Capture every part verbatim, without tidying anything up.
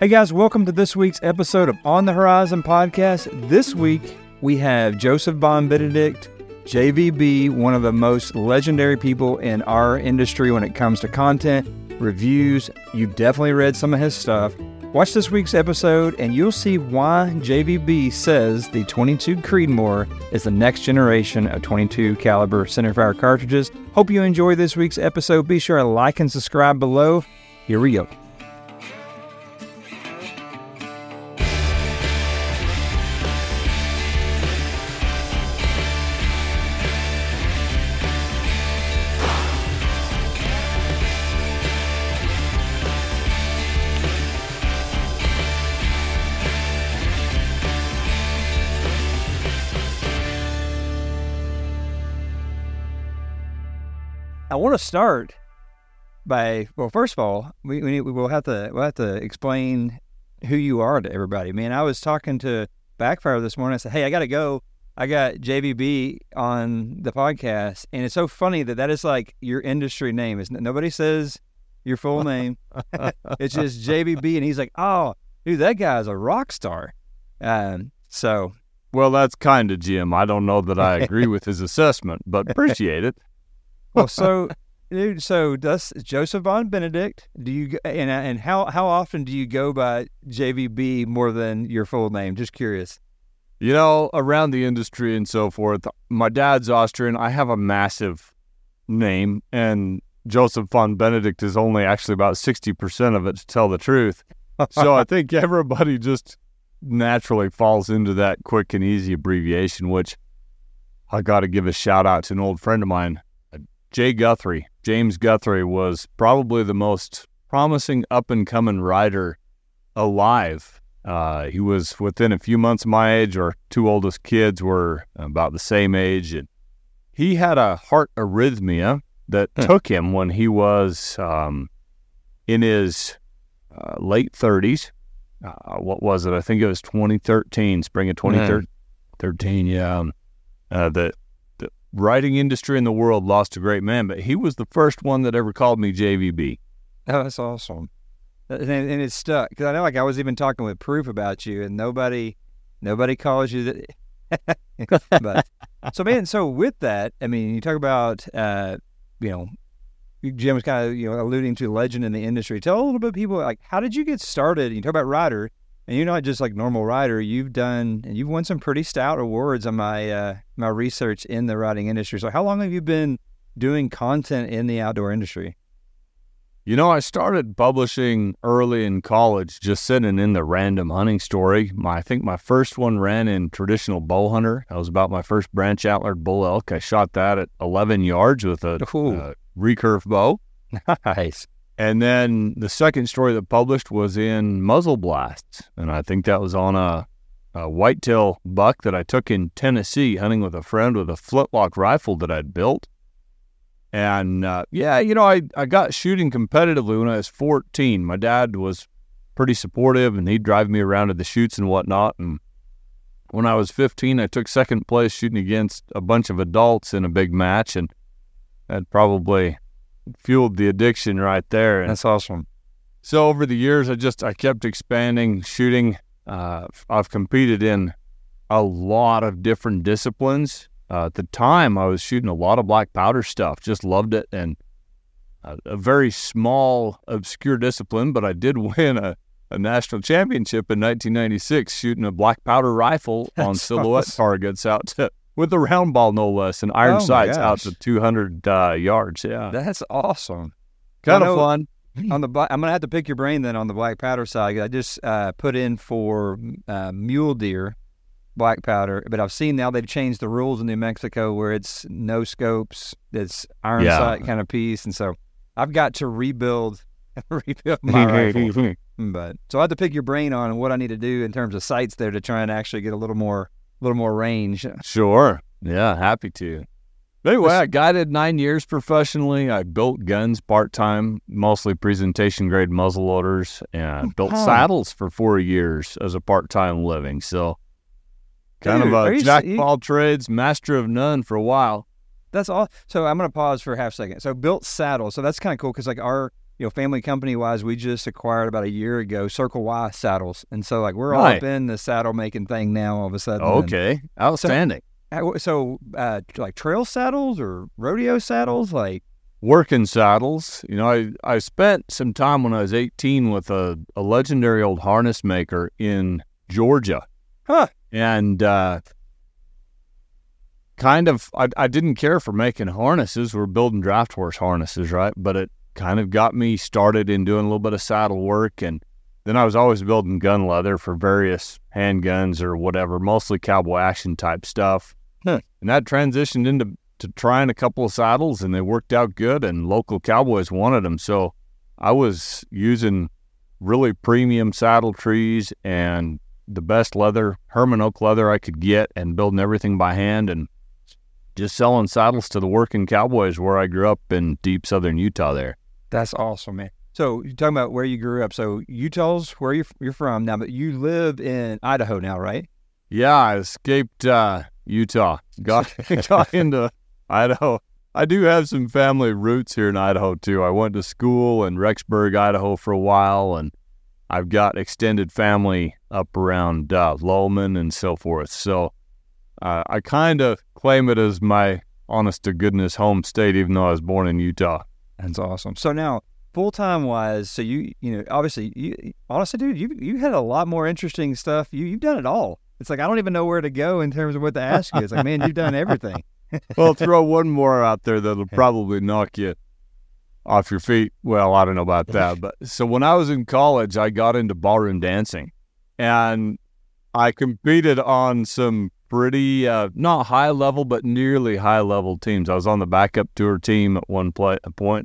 Hey guys, welcome to this week's episode of On the Horizon podcast. This week we have Joseph Von Benedict, J V B, one of the most legendary people in our industry when it comes to content, reviews. You've definitely read some of his stuff. Watch this week's episode and you'll see why J V B says the twenty-two Creedmoor is the next generation of twenty-two caliber centerfire cartridges. Hope you enjoy this week's episode. Be sure to like and subscribe below. Here we go. I want to start by, well, first of all, we, we we'll have to we'll have to explain who you are to everybody. Man, I was talking to Backfire this morning. I said, "Hey, I got to go. I got J V B on the podcast," and it's so funny that that is like your industry name. Isn't it? Nobody says your full name. It's just J V B, and he's like, "Oh, dude, that guy's a rock star." Um, so, well, that's kind of Jim. I don't know that I agree with his assessment, but appreciate it. Well, so, dude, so does Joseph Von Benedict, do you, and and how, how often do you go by J V B more than your full name? Just curious. You know, around the industry and so forth, my dad's Austrian. I have a massive name, and Joseph Von Benedict is only actually about sixty percent of it, to tell the truth. So I think everybody just naturally falls into that quick and easy abbreviation, which I got to give a shout out to an old friend of mine. Jay Guthrie, James Guthrie, was probably the most promising up-and-coming rider alive. Uh, he was within a few months of my age. Our two oldest kids were about the same age. And he had a heart arrhythmia that hmm. took him when he was um, in his uh, late thirties. Uh, what was it? I think it was twenty thirteen, spring of twenty thirteen, mm. yeah. Uh, the writing industry in the world lost a great man, but he was the first one that ever called me J V B. Oh, that's awesome. And, and it's stuck. Because I know, like, I was even talking with Proof about you, and nobody nobody calls you that. But, so, man, so with that, I mean, you talk about, uh, you know, Jim was kind of, you know, alluding to legend in the industry. Tell a little bit of people, like, how did you get started? You talk about rider, and you're not just like normal rider. You've done, and you've won some pretty stout awards on my uh, my research in the riding industry. So how long have you been doing content in the outdoor industry? You know, I started publishing early in college, just sitting in the Random Hunting Story. My, I think my first one ran in Traditional Bow Hunter. That was about my first branch antlered bull elk. I shot that at eleven yards with a uh, recurve bow. Nice. And then the second story that published was in Muzzle Blasts, and I think that was on a, a whitetail buck that I took in Tennessee, hunting with a friend with a flintlock rifle that I'd built. And, uh, yeah, you know, I, I got shooting competitively when I was fourteen. My dad was pretty supportive, and he'd drive me around to the shoots and whatnot. And when I was fifteen, I took second place shooting against a bunch of adults in a big match, and that probably fueled the addiction right there. And that's awesome. So over the years, I just, I kept expanding shooting. Uh, I've competed in a lot of different disciplines. Uh, at the time, I was shooting a lot of black powder stuff, just loved it. And uh, a very small, obscure discipline, but I did win a, a national championship in nineteen ninety-six shooting a black powder rifle that's on silhouette awesome. targets out to, with a round ball, no less, and iron oh sights out to two hundred uh, yards. Yeah, that's awesome. Kind of fun. On the black, I'm gonna have to pick your brain then on the black powder side. I just uh, put in for uh, mule deer black powder, but I've seen now they've changed the rules in New Mexico where it's no scopes, it's iron yeah. sight kind of piece, and so I've got to rebuild rebuild my rifle. But so I have to pick your brain on what I need to do in terms of sights there to try and actually get a little more. A little more range. Sure. Yeah, happy to. Anyway, I guided nine years professionally. I built guns part-time, mostly presentation-grade muzzleloaders, and built huh. saddles for four years as a part-time living. So kind Dude, of a jack of all trades, master of none for a while. That's all. So I'm going to pause for a half second. So built saddles. So that's kind of cool because like our, you know, family company wise, we just acquired about a year ago Circle Y saddles, and so like we're Right. all up in the saddle making thing now. All of a sudden, Okay, outstanding. And, so uh, like trail saddles or rodeo saddles, like Working saddles. You know, I, I spent some time when I was eighteen with a, a legendary old harness maker in Georgia. huh? And uh, kind of, I, I didn't care for making harnesses. We're building draft horse harnesses, right? But it kind of got me started in doing a little bit of saddle work. And then I was always building gun leather for various handguns or whatever, mostly cowboy action type stuff. Huh. And that transitioned into to trying a couple of saddles, and they worked out good, and local cowboys wanted them. So I was using really premium saddle trees and the best leather, Herman oak leather I could get, and building everything by hand and just selling saddles to the working cowboys where I grew up in deep southern Utah there. That's awesome, man. So you're talking about where you grew up. So Utah's where you're, you're from now, but you live in Idaho now, right? Yeah, I escaped uh, Utah, got got into Idaho. I do have some family roots here in Idaho, too. I went to school in Rexburg, Idaho for a while, and I've got extended family up around uh, Lowman and so forth. So uh, I kind of claim it as my honest-to-goodness home state, even though I was born in Utah. That's awesome. So now, full-time wise, so you, you know, obviously, you, honestly, dude, you you had a lot more interesting stuff. You, you've done it all. It's like, I don't even know where to go in terms of what to ask you. It's like, man, you've done everything. Well, throw one more out there that'll probably knock you off your feet. Well, I don't know about that. But so when I was in college, I got into ballroom dancing, and I competed on some pretty, uh, not high level, but nearly high level teams. I was on the backup tour team at one play, a point.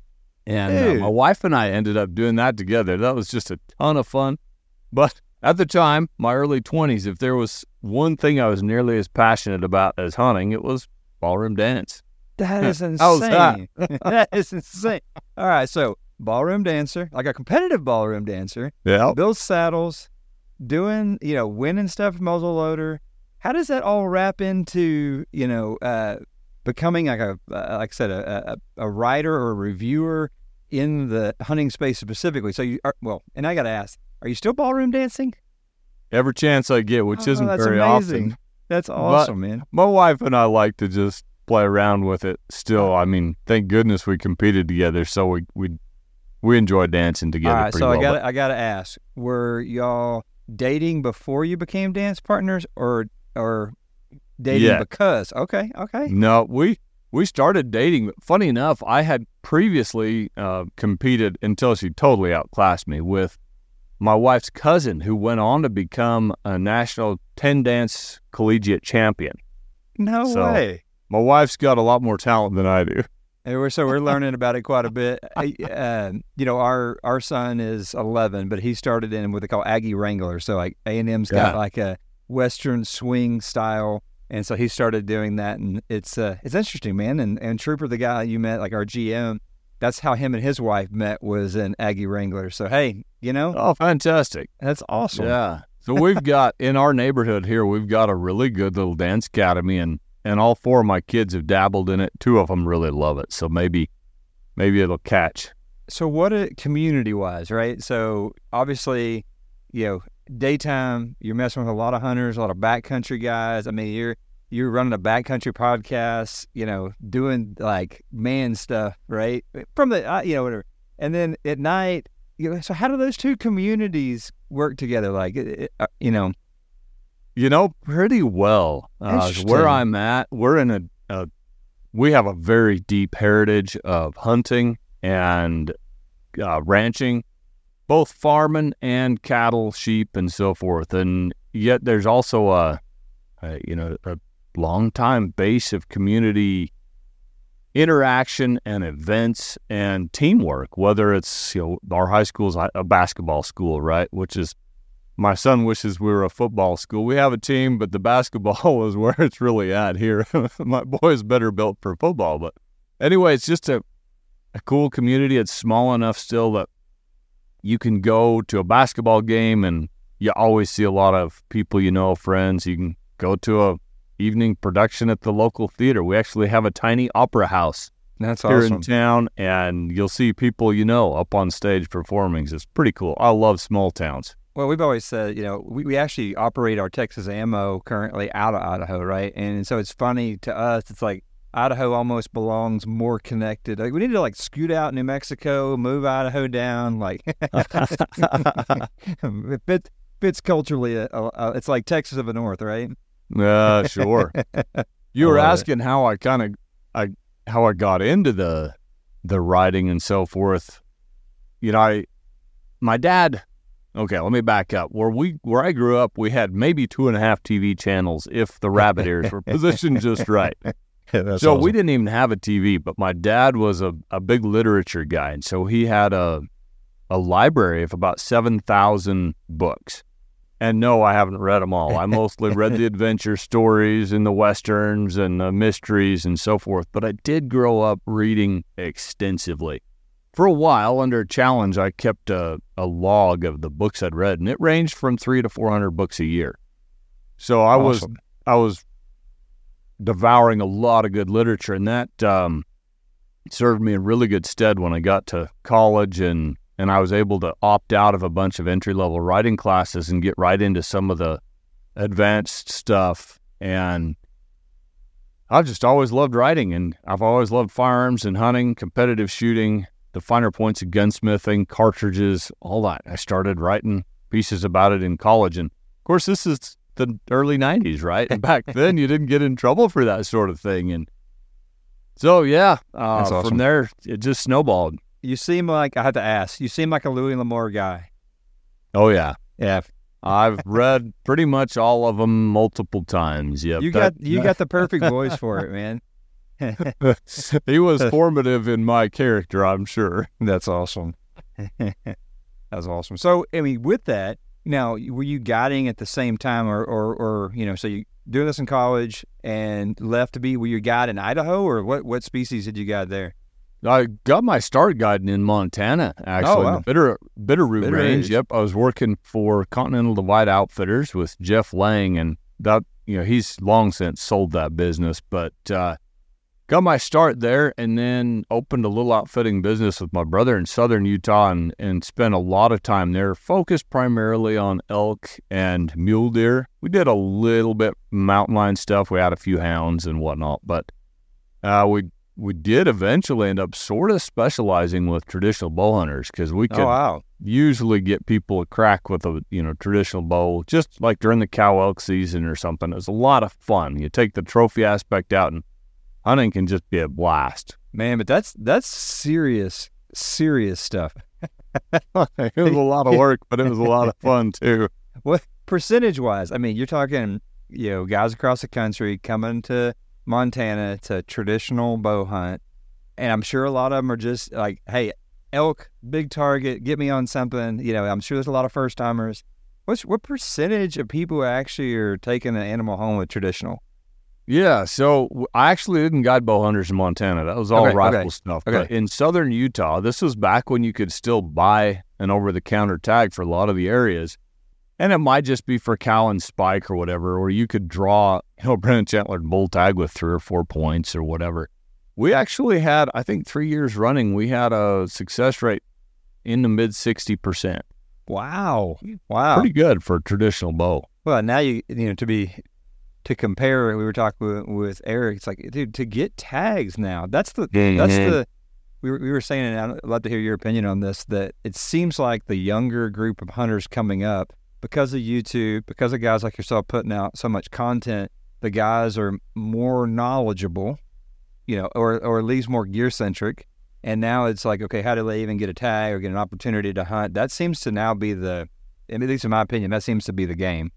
And uh, my wife and I ended up doing that together. That was just a ton of fun. But at the time, my early twenties, if there was one thing I was nearly as passionate about as hunting, it was ballroom dance. That is insane. How's that? That is insane. All right, so ballroom dancer, like a competitive ballroom dancer, Yeah. builds saddles, doing, you know, winning stuff, muzzle loader. How does that all wrap into, you know, uh, becoming like a, uh, like I said, a, a, a writer or a reviewer in the hunting space specifically? So you are, well, and I got to ask, are you still ballroom dancing? Every chance I get, which Oh, isn't that's very amazing. often. That's awesome, man. My wife and I like to just play around with it still. I mean, thank goodness we competed together, so we we we enjoy dancing together All right, pretty so well. I got I got to ask, were y'all dating before you became dance partners, or or dating Yeah. because? Okay, okay. No, we we started dating. But funny enough, I had previously uh, competed until she totally outclassed me with my wife's cousin, who went on to become a national ten dance collegiate champion. No So- way. My wife's got a lot more talent than I do. And we're so we're learning about it quite a bit. Uh, you know, our our son is eleven, but he started in what they call Aggie Wrangler. So like A and M's got Yeah. like a Western swing style, and so he started doing that, and it's uh, it's interesting, man. And and Trooper, the guy you met, like our G M, that's how him and his wife met, was in Aggie Wrangler. So hey, you know, Oh, fantastic. that's awesome. Yeah. So we've got, in our neighborhood here, we've got a really good little dance academy, and, and all four of my kids have dabbled in it. Two of them really love it. So maybe maybe it'll catch. So what a community wise, right? So obviously, you know, daytime, you're messing with a lot of hunters, a lot of backcountry guys. I mean, you're you're running a backcountry podcast, you know, doing like man stuff, right? From the, uh, you know, whatever. And then at night, you know, so how do those two communities work together? Like, it, it, uh, you know, You know, pretty well. Uh, Interesting. where I'm at, we're in a, a, we have a very deep heritage of hunting and uh, ranching, both farming and cattle, sheep, and so forth. And yet there's also a, a you know, a long time base of community interaction and events and teamwork, whether it's, you know, our high school's a basketball school, right? Which is, my son wishes we were a football school. We have a team, but the basketball is where it's really at here. My boy's better built for football. But anyway, it's just a, a cool community. It's small enough still that you can go to a basketball game and you always see a lot of people you know, friends. You can go to a evening production at the local theater. We actually have a tiny opera house That's here awesome. in town, and you'll see people you know up on stage performing. It's pretty cool. I love small towns. Well, we've always said, you know, we, we actually operate our Texas Ammo currently out of Idaho, right? And so it's funny to us. It's like Idaho almost belongs more connected. Like we need to like scoot out New Mexico, move Idaho down. Like it fits, fits culturally. Uh, uh, it's like Texas of the North, right? Yeah, sure. You were love asking how I kind of, I how I got into the the writing and so forth. You know, I my dad. Okay, let me back up. Where we where I grew up, we had maybe two and a half T V channels if the rabbit ears were positioned just right. That's so awesome. we didn't even have a T V, but my dad was a, a big literature guy, and so he had a a library of about seven thousand books. And no, I haven't read them all. I mostly read the adventure stories and the westerns and the mysteries and so forth, but I did grow up reading extensively. For a while, under a challenge, I kept a, a log of the books I'd read, and it ranged from three to four hundred books a year. So I Awesome. was I was devouring a lot of good literature, and that um, served me in really good stead when I got to college, and, and I was able to opt out of a bunch of entry-level writing classes and get right into some of the advanced stuff. And I've just always loved writing, and I've always loved firearms and hunting, competitive shooting, the finer points of gunsmithing, cartridges, all that. I started writing pieces about it in college. And, of course, this is the early nineties, right? And back then, you didn't get in trouble for that sort of thing. And so, yeah, uh, That's awesome. from there, it just snowballed. You seem like, I had to ask, you seem like a Louis L'Amour guy. Oh, yeah. Yeah. I've read pretty much all of them multiple times. Yep. You got you got the perfect voice for it, man. He was formative in my character, I'm sure. That's awesome. That's awesome. So, I mean, with that, now, were you guiding at the same time, or, or, or you know, so you doing this in college and left to be, were you guide in Idaho, or what, what species did you guide there? I got my start guiding in Montana, actually, Oh, wow. in the Bitter, Bitterroot Bitter Range. Ridge. Yep, I was working for Continental Divide Outfitters with Jeff Lang, and that, you know, he's long since sold that business, but uh, got my start there, and then opened a little outfitting business with my brother in southern Utah, and, and spent a lot of time there, focused primarily on elk and mule deer. We did a little bit mountain lion stuff. We had a few hounds and whatnot, but uh, we we did eventually end up sort of specializing with traditional bow hunters, because we could Oh, wow. usually get people a crack with a, you know, traditional bow, just like during the cow elk season or something. It was a lot of fun. You take the trophy aspect out, and hunting can just be a blast. Man, but that's that's serious, serious stuff. It was a lot of work, but it was a lot of fun too. What percentage-wise? I mean, you're talking, you know, guys across the country coming to Montana to traditional bow hunt, and I'm sure a lot of them are just like, hey, elk, big target, get me on something. You know, I'm sure there's a lot of first-timers. What's what percentage of people actually are taking an animal home with traditional? Yeah, so w- I actually didn't guide bow hunters in Montana. That was all Okay, rifle okay, stuff. okay. But in southern Utah, this was back when you could still buy an over-the-counter tag for a lot of the areas. And it might just be for cow and spike or whatever, or you could draw, you know, Brennan Chandler bull tag with three or four points or whatever. We actually had, I think three years running, we had a success rate in the mid sixty percent. Wow, wow. Pretty good for a traditional bow. Well, now you you know to be to compare. We were talking with, with Eric. It's like, dude, to get tags now. That's the that's the we were we were saying, and I'd love to hear your opinion on this. That it seems like the younger group of hunters coming up, because of YouTube, because of guys like yourself putting out so much content, the guys are more knowledgeable, you know, or or at least more gear centric. And now it's like, okay, how do they even get a tag or get an opportunity to hunt? That seems to now be the, at least in my opinion, that seems to be the game.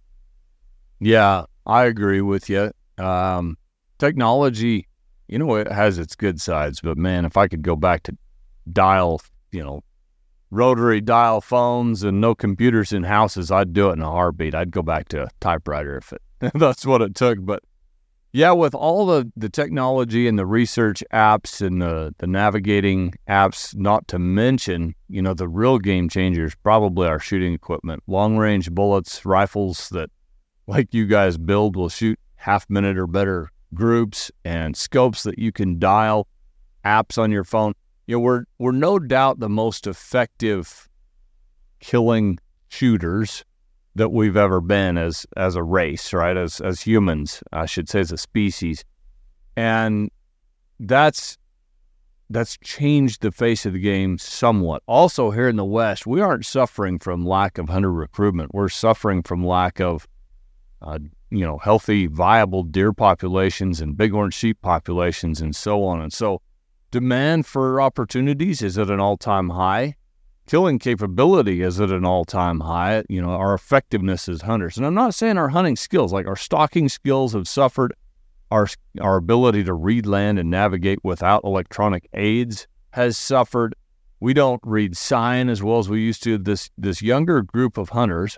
Yeah, I agree with you. Um, technology, you know, it has its good sides, but man, if I could go back to dial, you know, rotary dial phones and no computers in houses, I'd do it in a heartbeat. I'd go back to a typewriter if it, that's what it took. But yeah, with all the, the technology and the research apps and the, the navigating apps, not to mention, you know, the real game changers, probably our shooting equipment, long range bullets, rifles that like you guys build will shoot half minute or better groups, and scopes that you can dial. apps on your phone. You know, we're we're no doubt the most effective killing shooters that we've ever been as as a race, right? As as humans, I should say, as a species, and that's that's changed the face of the game somewhat. Also, here in the West, we aren't suffering from lack of hunter recruitment. We're suffering from lack of, uh, you know, healthy, viable deer populations and bighorn sheep populations, and so on. And so, demand for opportunities is at an all-time high. Killing capability is at an all-time high. You know, our effectiveness as hunters. And I'm not saying our hunting skills, like our stalking skills have suffered. Our, our ability to read land and navigate without electronic aids has suffered. We don't read sign as well as we used to. This this younger group of hunters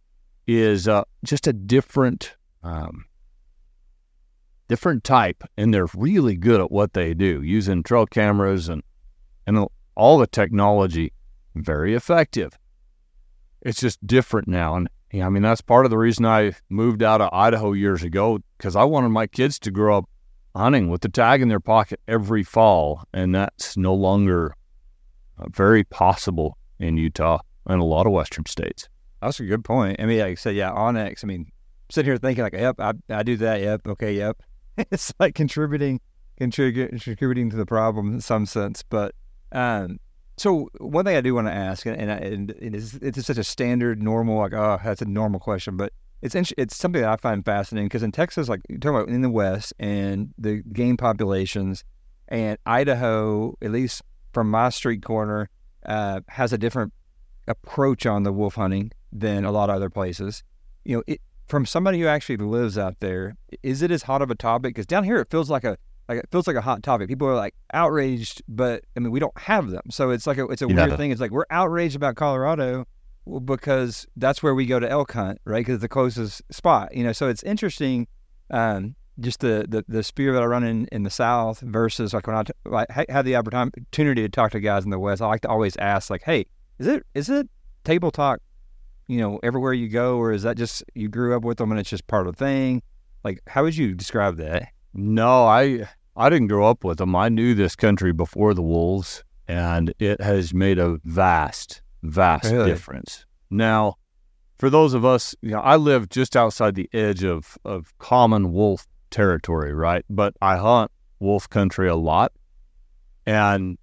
is uh, just a different um, different type, and they're really good at what they do, using trail cameras and and all the technology. Very effective. It's just different now. And I mean, that's part of the reason I moved out of Idaho years ago, because I wanted my kids to grow up hunting with the tag in their pocket every fall. And that's no longer uh, very possible in Utah and a lot of Western states. That's a good point. I mean, like I said, yeah, onX, I mean, sitting here thinking like, yep, I, I do that. Yep. Okay. Yep. It's like contributing, contributing, contributing to the problem in some sense. But, um, so one thing I do want to ask, and, and, and it's, it's such a standard, normal, like, oh, that's a normal question, but it's it's something that I find fascinating, because in Texas, like you're talking about in the West and the game populations, and Idaho, at least from my street corner, uh, has a different approach on the wolf hunting than a lot of other places. You know, it, from somebody who actually lives out there, is it as hot of a topic? Because down here it feels like a Like it feels like a hot topic. People are like outraged, but I mean we don't have them, so it's like a, it's a Yeah. weird thing. It's like we're outraged about Colorado because that's where we go to elk hunt, right? Because it's the closest spot, you know. So it's interesting, um, just the, the the sphere that I run in in the South versus like when I t- like ha- have the opportunity to talk to guys in the West. I like to always ask like, hey, is it is it table talk, you know, everywhere you go, or is that just you grew up with them and it's just part of the thing? Like, how would you describe that? No, I I didn't grow up with them. I knew this country before the wolves, and it has made a vast, vast Really? difference. Now, for those of us, you know, I live just outside the edge of, of common wolf territory, right? But I hunt wolf country a lot, and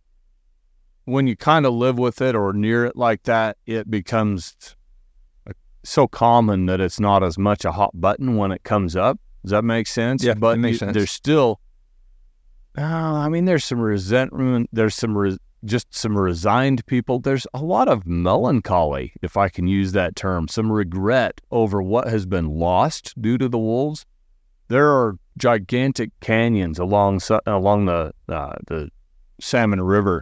when you kind of live with it or near it like that, it becomes so common that it's not as much a hot button when it comes up. Does that make sense? Yeah, but it makes you, sense. There's still, uh, I mean, there's some resentment. There's some re- just some resigned people. There's a lot of melancholy, if I can use that term, some regret over what has been lost due to the wolves. There are gigantic canyons along along the uh, the Salmon River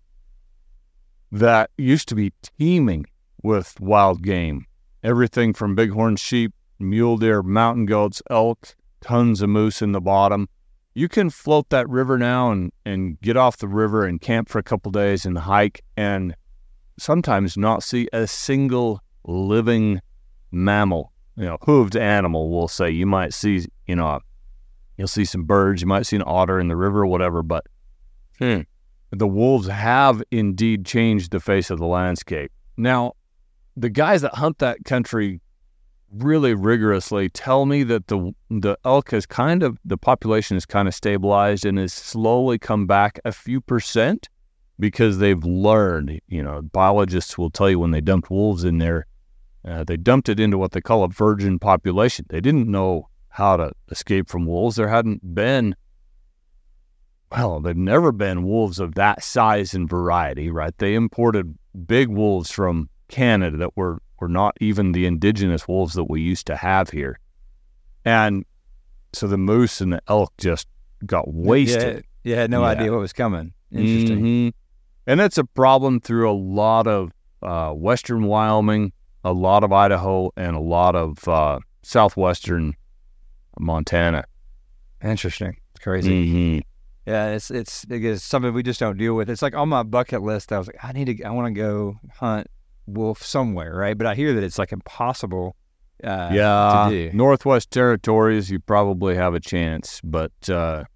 that used to be teeming with wild game. Everything from bighorn sheep, mule deer, mountain goats, elk, tons of moose in the bottom. You can float that river now and, and get off the river and camp for a couple days and hike and sometimes not see a single living mammal, you know, hooved animal, we'll say. You might see, you know, you'll see some birds, you might see an otter in the river or whatever, but hmm, the wolves have indeed changed the face of the landscape. Now, the guys that hunt that country really rigorously tell me that the the elk has kind of, the population has kind of stabilized and has slowly come back a few percent because they've learned, you know, biologists will tell you when they dumped wolves in there, uh, they dumped it into what they call a virgin population. They didn't know how to escape from wolves. There hadn't been, well, there've never been wolves of that size and variety, right? They imported big wolves from Canada that were were not even the indigenous wolves that we used to have here. And so the moose and the elk just got wasted. Yeah, yeah, had no Yeah. idea what was coming. Interesting. Mhm. And that's a problem through a lot of uh, western Wyoming, a lot of Idaho, and a lot of uh, southwestern Montana. Interesting. It's crazy. Mm-hmm. Yeah, it's it's it's something we just don't deal with. It's like on my bucket list. I was like, I need to, I want to go hunt wolf somewhere, right? But I hear that it's like impossible. Uh, Yeah, to do. Northwest Territories, you probably have a chance, but uh,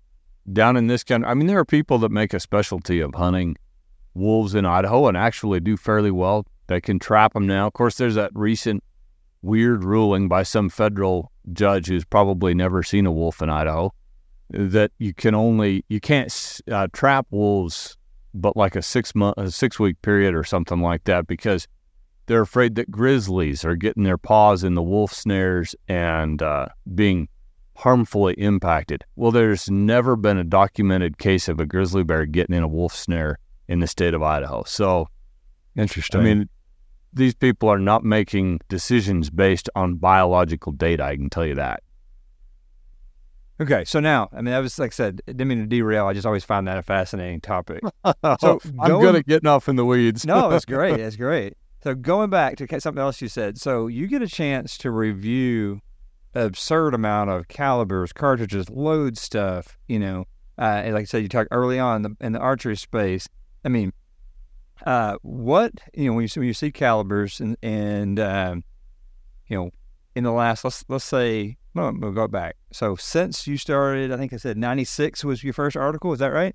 down in this country, I mean, there are people that make a specialty of hunting wolves in Idaho and actually do fairly well. They can trap them now. Of course, there's that recent weird ruling by some federal judge who's probably never seen a wolf in Idaho that you can only, you can't uh, trap wolves but like a six month, a six week period or something like that, because they're afraid that grizzlies are getting their paws in the wolf snares and uh, being harmfully impacted. Well, there's never been a documented case of a grizzly bear getting in a wolf snare in the state of Idaho. So, interesting. I mean, these people are not making decisions based on biological data, I can tell you that. Okay, so now, I mean, that was, like I said, I didn't mean to derail. I just always find that a fascinating topic. So I'm going, good at getting off in the weeds. No, that's great. That's great. So going back to something else you said, so you get a chance to review an absurd amount of calibers, cartridges, load stuff, you know, uh, and like I said, you talked early on in the, in the archery space. I mean, uh, what, you know, when you, when you see calibers and, and um, you know, in the last, let's let's say, no, we'll go back. So since you started, I think I said ninety-six was your first article. Is that right?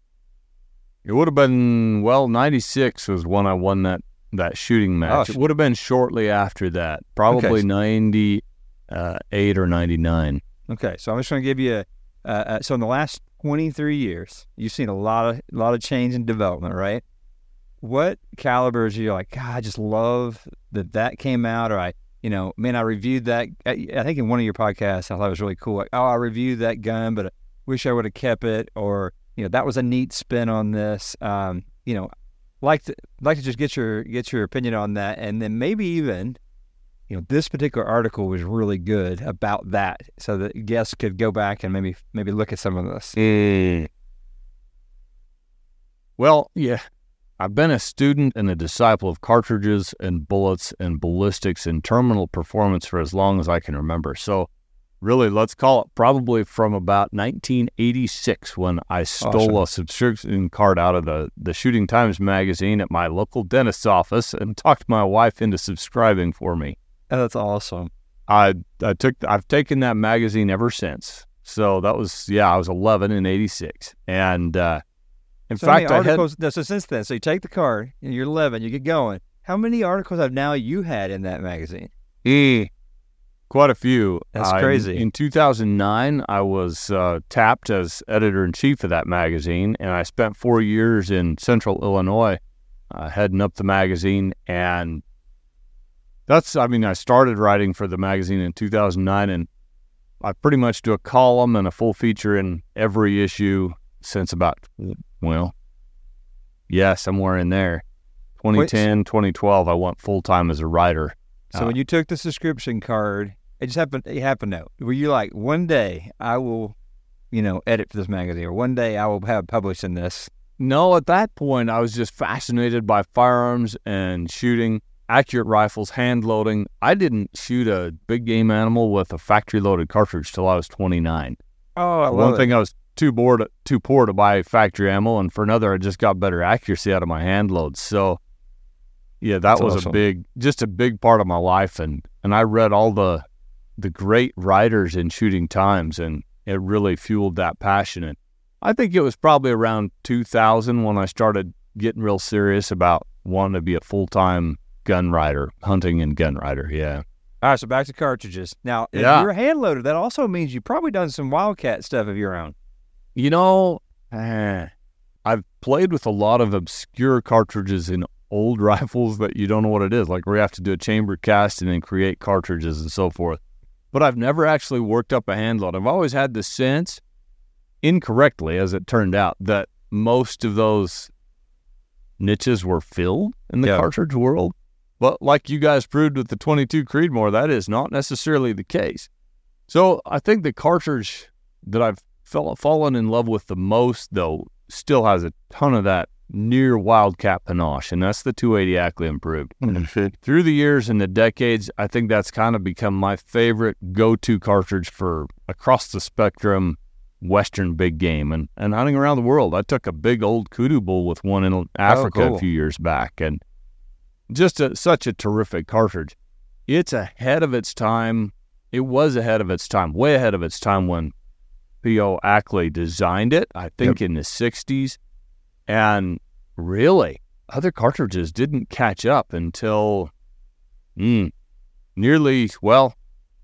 It would have been, well, ninety-six was when I won that, that shooting match. Oh, it would have been shortly after that, probably okay. ninety-eight or ninety-nine. Okay, so I'm just going to give you a, uh, uh, so in the last twenty-three years, you've seen a lot of a lot of change and development, right? What calibers are you like, God, I just love that that came out, or I, you know, man, I reviewed that. I think in one of your podcasts, I thought it was really cool. Like, oh, I reviewed that gun, but I wish I would have kept it. Or, you know, that was a neat spin on this. Um, you know, like to like to just get your get your opinion on that, and then maybe even, you know, this particular article was really good about that, so that guests could go back and maybe maybe look at some of this. Mm. Well, yeah. I've been a student and a disciple of cartridges and bullets and ballistics and terminal performance for as long as I can remember. So really, let's call it probably from about nineteen eighty-six when I stole awesome. a subscription card out of the, the Shooting Times magazine at my local dentist's office and talked my wife into subscribing for me. Oh, that's awesome. I I took I've taken that magazine ever since. So that was, yeah, I was eleven in eighty-six. And uh In so fact, I had... So since then, so you take the card, you're eleven, you get going. How many articles have now you had in that magazine? E, quite a few. That's uh, crazy. In, in two thousand nine, I was uh, tapped as editor-in-chief of that magazine, and I spent four years in Central Illinois uh, heading up the magazine. And that's, I mean, I started writing for the magazine in two thousand nine, and I pretty much do a column and a full feature in every issue since about... Well, yeah, somewhere in there. twenty ten, Wait, twenty twelve, I went full-time as a writer. So uh, when you took the subscription card, it just happened, it happened to, were you like, one day I will, you know, edit for this magazine, or one day I will have published in this? No, at that point, I was just fascinated by firearms and shooting, accurate rifles, hand loading. I didn't shoot a big game animal with a factory-loaded cartridge till I was twenty-nine. Oh, I for love one it. thing, I was too bored, too poor to buy factory ammo, and for another, I just got better accuracy out of my hand loads. So, yeah, that That's was awesome. a big, just a big part of my life, and, and I read all the the great writers in Shooting Times, and it really fueled that passion. And I think it was probably around two thousand when I started getting real serious about wanting to be a full-time gun writer, hunting and gun writer. Yeah. All right, so back to cartridges. Now, if yeah. you're a hand loader, that also means you've probably done some Wildcat stuff of your own. You know, eh, I've played with a lot of obscure cartridges in old rifles that you don't know what it is, like where you have to do a chamber cast and then create cartridges and so forth. But I've never actually worked up a hand load. I've always had the sense, incorrectly as it turned out, that most of those niches were filled in the yeah. cartridge world. But like you guys proved with the twenty-two Creedmoor, that is not necessarily the case. So I think the cartridge that I've fell, fallen in love with the most, though, still has a ton of that near Wildcat panache, and that's the two eighty Ackley Improved. Mm-hmm. Through the years and the decades, I think that's kind of become my favorite go-to cartridge for across the spectrum Western big game and, and hunting around the world. I took a big old kudu bull with one in Africa oh, cool. a few years back, and just a, such a terrific cartridge. It's ahead of its time. It was ahead of its time, way ahead of its time when P O Ackley designed it, I think yep. in the sixties. And really, other cartridges didn't catch up until mm, nearly, well,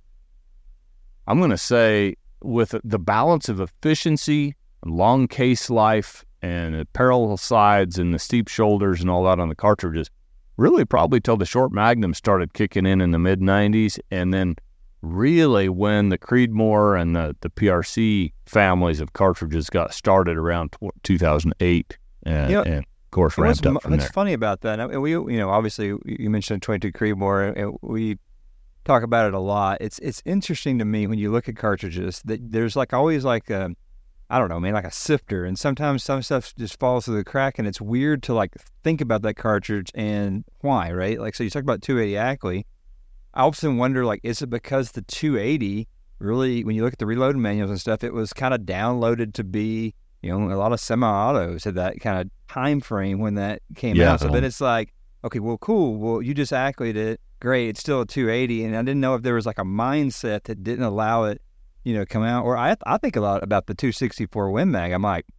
I'm going to say with the balance of efficiency, long case life, and the parallel sides and the steep shoulders and all that on the cartridges, really probably till the short Magnum started kicking in in the mid nineties. And then really when the Creedmoor and the, the P R C families of cartridges got started around two thousand eight. And, you know, and of course, ramped up from what's there. What's funny about that, and we, you know, obviously you mentioned twenty-two Creedmoor, and we talk about it a lot. It's it's interesting to me when you look at cartridges that there's like always like a, I don't know, man, like a sifter, and sometimes some stuff just falls through the crack, and it's weird to like think about that cartridge and why, right? Like, so you talk about two eighty Ackley. I often wonder, like, is it because the two eighty really, when you look at the reloading manuals and stuff, it was kind of downloaded to be, you know, a lot of semi-autos had that kind of time frame when that came yeah, out. So then it's like, okay, well, cool. Well, you just Ackley'd it. Great. It's still a two eighty. And I didn't know if there was like a mindset that didn't allow it, you know, come out. Or I I think a lot about the two sixty-four Win Mag. I'm like,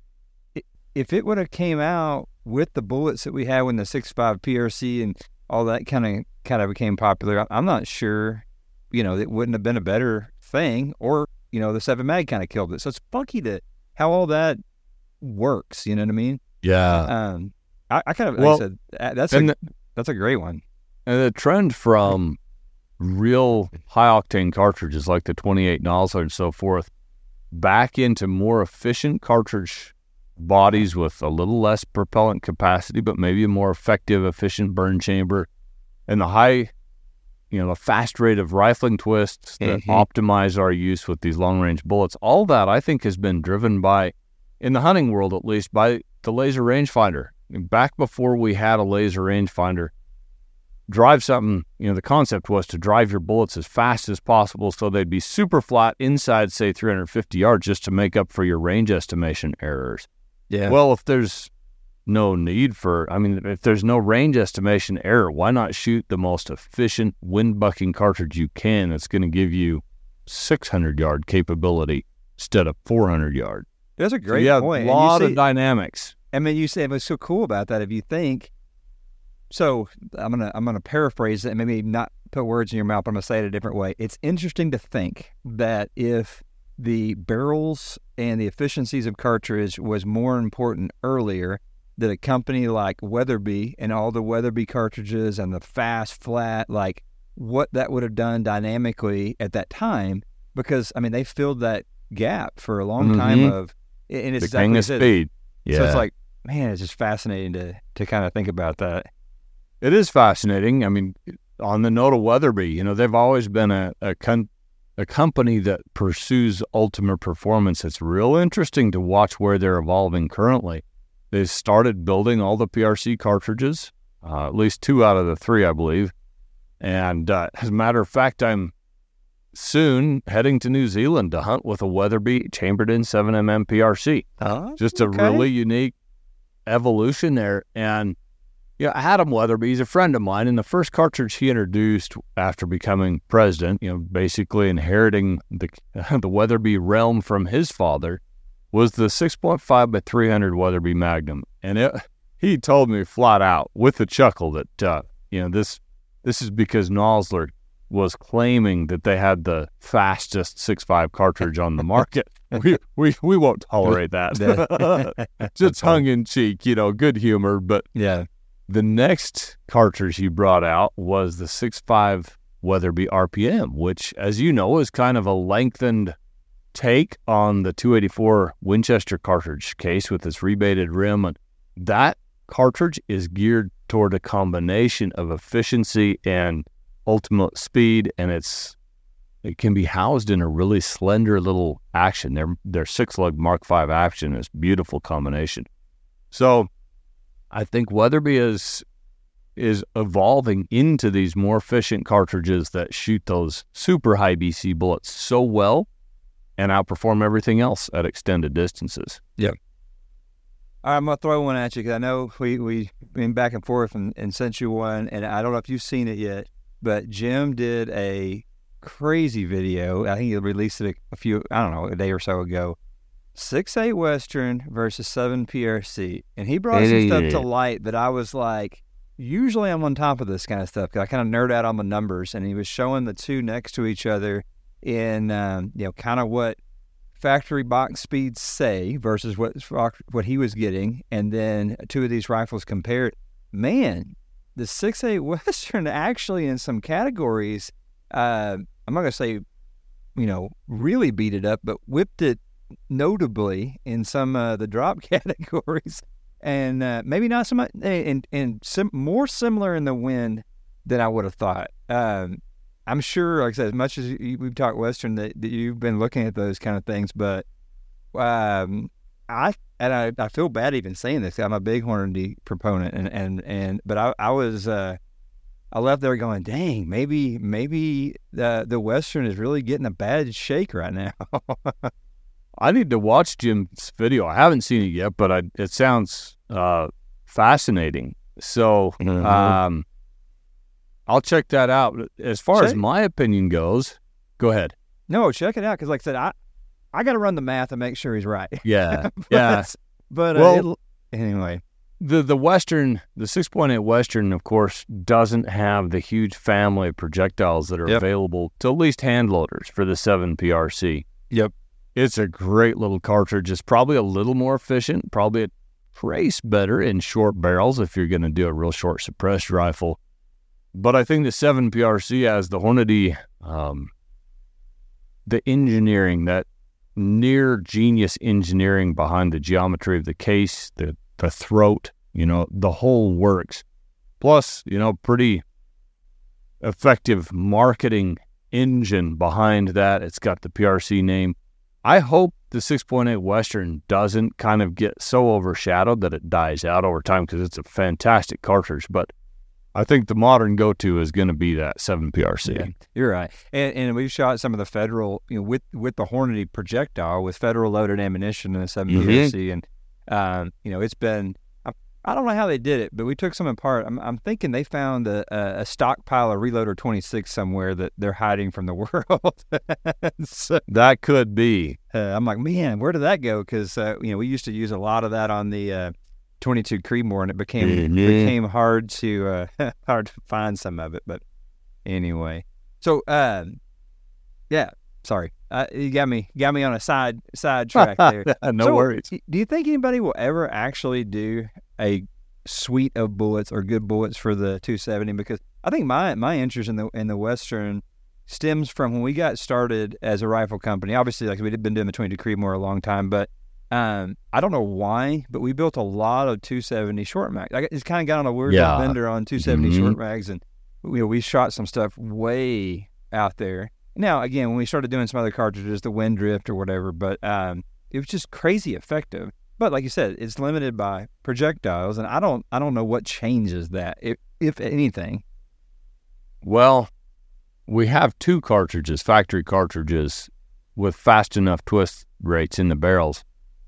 if it would have came out with the bullets that we had when the six five P R C and all that kind of kind of became popular, I'm not sure, you know, it wouldn't have been a better thing. Or, you know, the seven Mag kind of killed it. So it's funky to how all that works. You know what I mean? Yeah. Um, I, I kind of, well, like I said, that's a, the, that's a great one. And the trend from real high-octane cartridges like the twenty-eight Nosler and so forth back into more efficient cartridge bodies with a little less propellant capacity, but maybe a more effective, efficient burn chamber, and the high, you know, the fast rate of rifling twists that mm-hmm. optimize our use with these long-range bullets. All that, I think, has been driven by, in the hunting world at least, by the laser rangefinder. Back before we had a laser rangefinder, drive something, you know, the concept was to drive your bullets as fast as possible so they'd be super flat inside, say, three hundred fifty yards just to make up for your range estimation errors. Yeah. Well, if there's no need for, I mean, if there's no range estimation error, why not shoot the most efficient wind bucking cartridge you can that's going to give you six hundred yard capability instead of four hundred yard? That's a great so you have point. A lot of dynamics. I mean, you said what's so cool about that, if you think, so I'm gonna I'm gonna paraphrase it and maybe not put words in your mouth, but I'm gonna say it a different way. It's interesting to think that if the barrels and the efficiencies of cartridge was more important earlier, that a company like Weatherby and all the Weatherby cartridges and the fast flat, like what that would have done dynamically at that time, because I mean they filled that gap for a long mm-hmm. time of, and it's the king of speed. Yeah. So it's like, man, it's just fascinating to to kind of think about that. It is fascinating. I mean, on the note of Weatherby, you know, they've always been a a, con- a company that pursues ultimate performance. It's real interesting to watch where they're evolving currently. They started building all the P R C cartridges, uh, at least two out of the three, I believe. And uh, as a matter of fact, I'm soon heading to New Zealand to hunt with a Weatherby chambered in seven millimeter P R C. Oh, Just okay. a really unique evolution there. And yeah, Adam Weatherby, he's a friend of mine, and the first cartridge he introduced after becoming president, you know, basically inheriting the the Weatherby realm from his father, was the six point five by three hundred Weatherby Magnum. And it, he told me flat out, with a chuckle, that, uh, you know, this this is because Nosler was claiming that they had the fastest six point five cartridge on the market. we, we we won't tolerate that. Just tongue-in-cheek, you know, good humor, but... yeah. The next cartridge he brought out was the six point five Weatherby R P M, which, as you know, is kind of a lengthened take on the two eighty-four Winchester cartridge case with its rebated rim. And that cartridge is geared toward a combination of efficiency and ultimate speed, and it's it can be housed in a really slender little action. Their their six-lug Mark five action is a beautiful combination. So I think Weatherby is is evolving into these more efficient cartridges that shoot those super high B C bullets so well and outperform everything else at extended distances. Yeah. All right, I'm going to throw one at you because I know we, we've been back and forth and, and sent you one, and I don't know if you've seen it yet, but Jim did a crazy video. I think he released it a, a few, I don't know, a day or so ago, six eight Western versus seven P R C. And he brought some stuff to light that I was like, usually I'm on top of this kind of stuff because I kind of nerd out on the numbers. And he was showing the two next to each other in, um, you know, kind of what factory box speeds say versus what what he was getting. And then two of these rifles compared. Man, the six eight Western actually in some categories, uh, I'm not going to say, you know, really beat it up, but whipped it notably in some of uh, the drop categories. And uh, maybe not so much, and, and sim- more similar in the wind than I would have thought. Um, I'm sure, like I said, as much as you, we've talked Western, that, that you've been looking at those kind of things, but um, I and I, I feel bad even saying this. I'm a big Hornady proponent, and and, and but I, I was uh, I left there going, dang, maybe maybe the the Western is really getting a bad shake right now. I need to watch Jim's video. I haven't seen it yet, but I, it sounds uh, fascinating. So mm-hmm. um, I'll check that out. As far check. as my opinion goes, go ahead. No, check it out because, like I said, I I got to run the math and make sure he's right. Yeah, but, yeah. But uh, well, anyway, the the Western, the six point eight Western, of course, doesn't have the huge family of projectiles that are yep. available to at least hand loaders for the seven P R C. Yep. It's a great little cartridge. It's probably a little more efficient, probably a trace better in short barrels if you're going to do a real short suppressed rifle. But I think the seven P R C has the Hornady, um, the engineering, that near genius engineering behind the geometry of the case, the, the throat, you know, the whole works. Plus, you know, pretty effective marketing engine behind that. It's got the P R C name. I hope the six point eight Western doesn't kind of get so overshadowed that it dies out over time because it's a fantastic cartridge. But I think the modern go-to is going to be that seven P R C. Yeah, you're right. And, and we've shot some of the Federal, you know, with, with the Hornady projectile, with Federal loaded ammunition and the seven P R C. Mm-hmm. And, um, you know, it's been, I, I don't know how they did it, but we took some apart. I'm, I'm thinking they found a, a stockpile of Reloader twenty-six somewhere that they're hiding from the world. So, that could be. Uh, I'm like, man, where did that go? Because, uh, you know, we used to use a lot of that on the uh, twenty-two Creedmoor, and it became mm-hmm. became hard to uh, hard to find some of it. But anyway, so um, yeah, sorry, uh, you got me got me on a side side track there. No so, worries. Do you think anybody will ever actually do a suite of bullets or good bullets for the two seventy? Because I think my my interest in the in the Western stems from when we got started as a rifle company. Obviously, like we'd been doing the twenty-two Creedmoor a long time, but um, I don't know why, but we built a lot of two seventy short mags. I just kind of got on a weird yeah. vendor on two seventy mm-hmm. short mags, and you know, we shot some stuff way out there. Now, again, when we started doing some other cartridges, the Wind Drift or whatever, but um, it was just crazy effective. But like you said, it's limited by projectiles, and I don't, I don't know what changes that, if, if anything. Well, we have two cartridges, factory cartridges, with fast enough twist rates in the barrels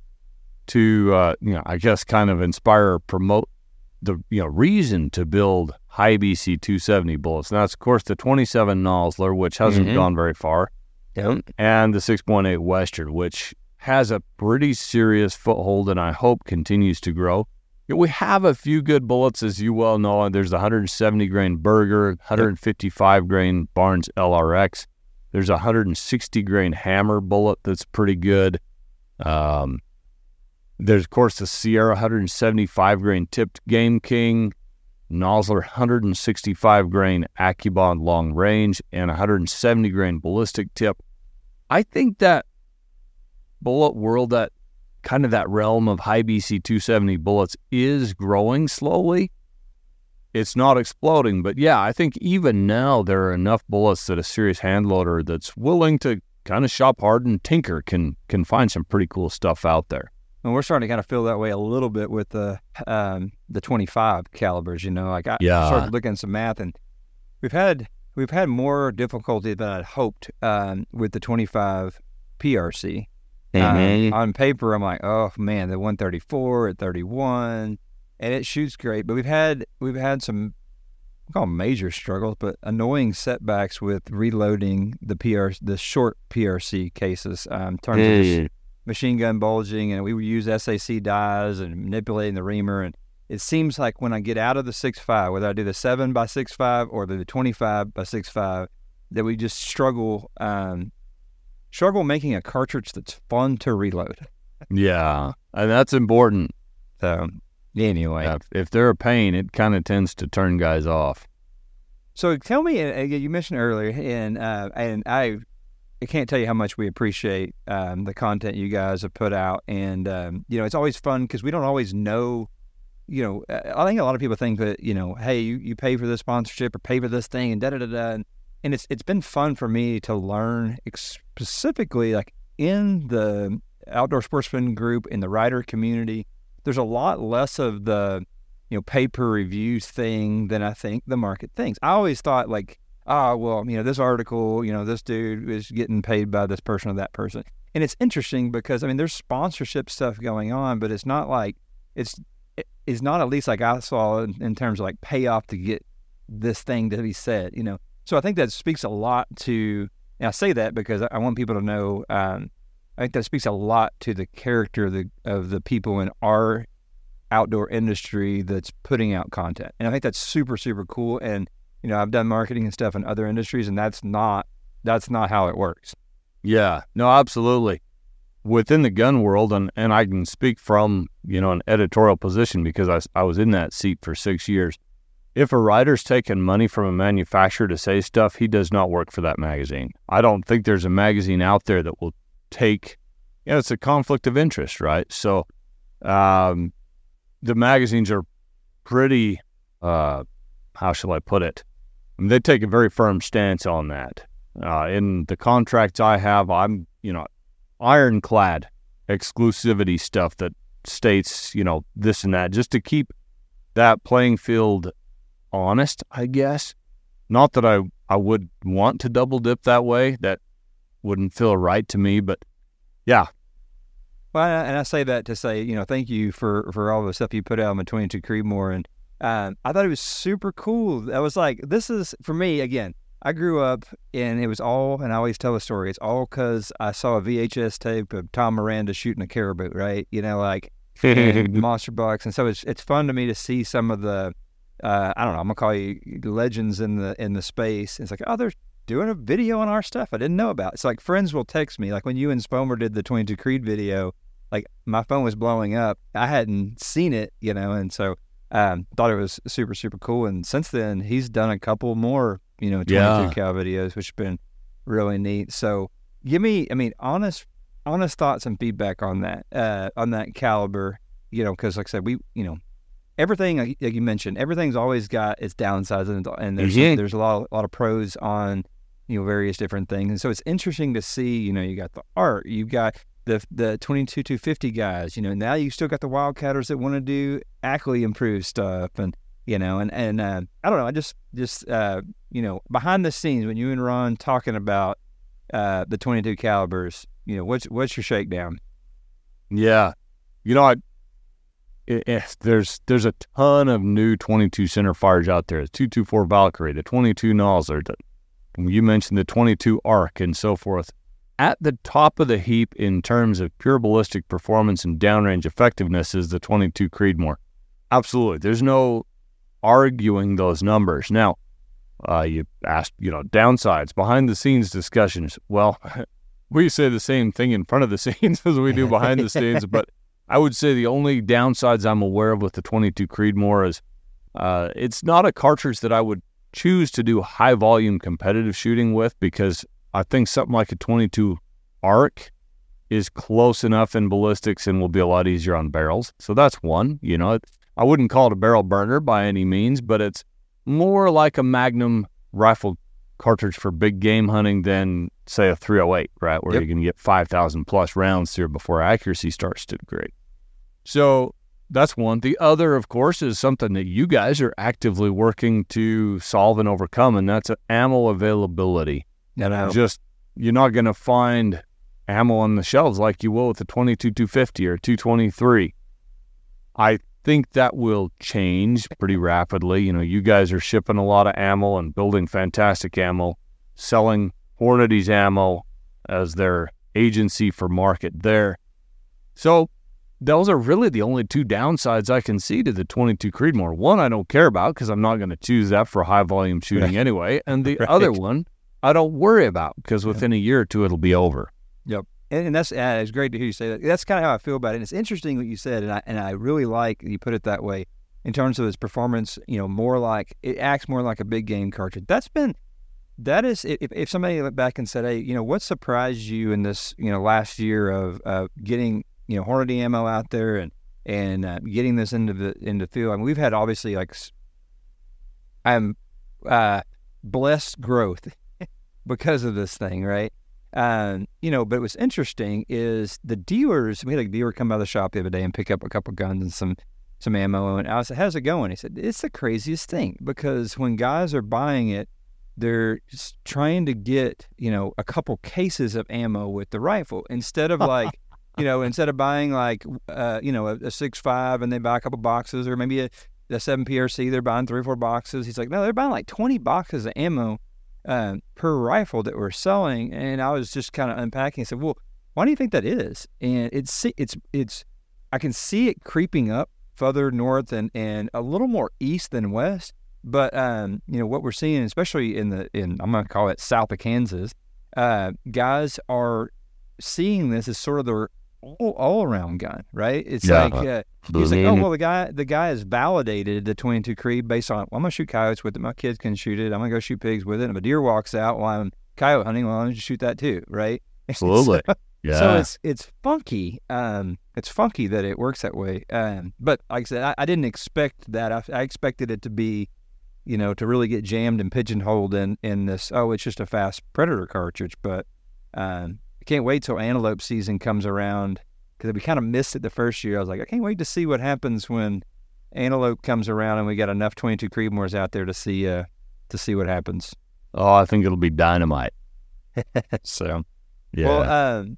to, uh, you know, I guess, kind of inspire or promote the, you know, reason to build high B C two seventy bullets. And that's, of course, the twenty-seven Nosler, which hasn't mm-hmm. gone very far, yep. and the six point eight Western, which has a pretty serious foothold and I hope continues to grow. We have a few good bullets, as you well know. There's the one seventy grain Berger, one fifty-five grain Barnes L R X. There's a one sixty grain Hammer bullet that's pretty good. Um, there's, of course, the Sierra one seventy-five grain tipped Game King, Nosler one sixty-five grain AccuBond long range, and a one seventy grain ballistic tip. I think that bullet world, that kind of that realm of high B C two seventy bullets, is growing slowly. It's not exploding, but yeah, I think even now there are enough bullets that a serious hand loader that's willing to kind of shop hard and tinker can can find some pretty cool stuff out there. And we're starting to kind of feel that way a little bit with the um, the twenty-five calibers. You know, like I yeah. started looking at some math, and we've had we've had more difficulty than I'd hoped um, with the twenty-five P R C. Mm-hmm. Um, on paper, I'm like, oh man, the one thirty-four at thirty-one, and it shoots great. But we've had we've had some, I call them major struggles, but annoying setbacks with reloading the P R, the short P R C cases. Um, in terms mm. of just machine gun bulging, and we would use S A C dies and manipulating the reamer. And it seems like when I get out of the six five, whether I do the seven by six five or the twenty-five by six five, that we just struggle um, struggle making a cartridge that's fun to reload. Yeah, and that's important. So anyway, yeah, if they're a pain, it kind of tends to turn guys off. So tell me, you mentioned earlier, and uh, and I, I can't tell you how much we appreciate um, the content you guys have put out, and um, you know, it's always fun because we don't always know. You know, I think a lot of people think that, you know, hey, you, you pay for this sponsorship or pay for this thing and da da da da, and, and it's it's been fun for me to learn specifically like in the outdoor sportsman group, in the writer community. There's a lot less of the, you know, pay-per-review thing than I think the market thinks. I always thought like, ah, oh, well, you know, this article, you know, this dude is getting paid by this person or that person. And it's interesting because, I mean, there's sponsorship stuff going on, but it's not like, it's it's not at least like I saw in, in terms of like payoff to get this thing to be said, you know. So I think that speaks a lot to, and I say that because I, I want people to know, um, I think that speaks a lot to the character of the, of the people in our outdoor industry that's putting out content. And I think that's super, super cool. And, you know, I've done marketing and stuff in other industries, and that's not, that's not how it works. Yeah, no, absolutely. Within the gun world, and, and I can speak from, you know, an editorial position because I, I was in that seat for six years. If a writer's taking money from a manufacturer to say stuff, he does not work for that magazine. I don't think there's a magazine out there that will take, you know, it's a conflict of interest, right? So um, the magazines are pretty, uh, how shall I put it? I mean, they take a very firm stance on that. Uh, in the contracts I have, I'm, you know, ironclad exclusivity stuff that states, you know, this and that, just to keep that playing field honest, I guess. Not that I, I would want to double dip that way. That wouldn't feel right to me, but yeah. Well, and I say that to say, you know, thank you for, for all the stuff you put out on the twenty-two Creedmoor. And um, I thought it was super cool. I was like, this is, for me, again, I grew up and it was all, and I always tell a story, it's all because I saw a V H S tape of Tom Miranda shooting a caribou, right? You know, like Monster Bucks. And so it's it's fun to me to see some of the, uh, I don't know, I'm going to call you legends in the in the space. It's like, oh, they're doing a video on our stuff I didn't know about. It's like friends will text me, like when you and Spomer did the twenty-two Creed video, like my phone was blowing up. I hadn't seen it, you know, and so um, thought it was super, super cool. And since then, he's done a couple more, you know, twenty-two yeah. cal videos, which have been really neat. So give me, I mean, honest, honest thoughts and feedback on that, uh, on that caliber, you know, because like I said, we, you know, everything, like you mentioned, everything's always got its downsides, and, and there's, mm-hmm. there's a lot, a lot of pros on, you know, various different things. And so it's interesting to see, you know, you got the art, you've got the the twenty-two two fifty guys, you know, now you still got the Wildcatters that want to do Ackley improved stuff, and, you know, and, and uh, I don't know, I just, just uh, you know, behind the scenes, when you and Ron talking about uh, the twenty-two calibers, you know, what's what's your shakedown? Yeah. You know, I, it, it, there's there's a ton of new twenty-two centerfires out there. The two twenty-four Valkyrie, the twenty-two Nosler, the, you mentioned the twenty-two Arc and so forth. At the top of the heap in terms of pure ballistic performance and downrange effectiveness is the twenty-two Creedmoor. Absolutely. There's no arguing those numbers. Now, uh, you asked, you know, downsides, behind the scenes discussions. Well, we say the same thing in front of the scenes as we do behind the scenes, but I would say the only downsides I'm aware of with the twenty-two Creedmoor is uh, it's not a cartridge that I would choose to do high volume competitive shooting with, because I think something like a twenty-two Arc is close enough in ballistics and will be a lot easier on barrels. So that's one. You know, it, I wouldn't call it a barrel burner by any means, but it's more like a Magnum rifle cartridge for big game hunting than, say, a three oh eight, right, where yep. you can get five thousand plus rounds through before accuracy starts to degrade. So that's one. The other, of course, is something that you guys are actively working to solve and overcome, and that's ammo availability. You know, just you're not going to find ammo on the shelves like you will with the twenty-two two fifty or two twenty-three. I think that will change pretty rapidly. You know, you guys are shipping a lot of ammo and building fantastic ammo, selling Hornady's ammo as their agency for market there. So those are really the only two downsides I can see to the twenty-two Creedmoor. One, I don't care about because I'm not going to choose that for high volume shooting right. anyway. And the right. other one, I don't worry about because within yeah. a year or two, it'll be over. Yep. And, and that's uh, it's great to hear you say that. That's kind of how I feel about it. And it's interesting what you said, and I and I really like you put it that way in terms of its performance. You know, more like it acts more like a big game cartridge. That's been that is if if somebody went back and said, hey, you know, what surprised you in this you know last year of uh, getting you know Hornady ammo out there and and uh, getting this into the into the field. I mean, we've had obviously like I'm uh, blessed growth because of this thing, right? Um, you know, but what's interesting is the dealers. We had a dealer come by the shop the other day and pick up a couple guns and some some ammo, and I said, "How's it going?" He said, "It's the craziest thing because when guys are buying it, they're just trying to get you know a couple cases of ammo with the rifle instead of like." You know, instead of buying like, uh, you know, a, a six five and they buy a couple boxes, or maybe a, a seven P R C, they're buying three or four boxes. He's like, no, they're buying like twenty boxes of ammo uh, per rifle that we're selling. And I was just kind of unpacking. I said, well, why do you think that is? And it's it's it's I can see it creeping up further north and, and a little more east than west. But um, you know what we're seeing, especially in the in I'm going to call it south of Kansas, uh, guys are seeing this as sort of the all, all around gun, right? It's yeah. like uh, he's like, oh well, the guy the guy has validated the twenty-two Creed based on well, I'm gonna shoot coyotes with it. My kids can shoot it. I'm gonna go shoot pigs with it. And if a deer walks out while I'm coyote hunting, well, I'm gonna shoot that too, right? Absolutely. so, yeah. So it's it's funky. Um, it's funky that it works that way. Um, but like I said, I, I didn't expect that. I, I expected it to be, you know, to really get jammed and pigeonholed in in this. Oh, it's just a fast predator cartridge, but. Um, I can't wait till antelope season comes around because we kind of missed it the first year. I was like, I can't wait to see what happens when antelope comes around and we got enough twenty-two Creedmoors out there to see uh, to see what happens. Oh, I think it'll be dynamite. so, yeah. Well, um,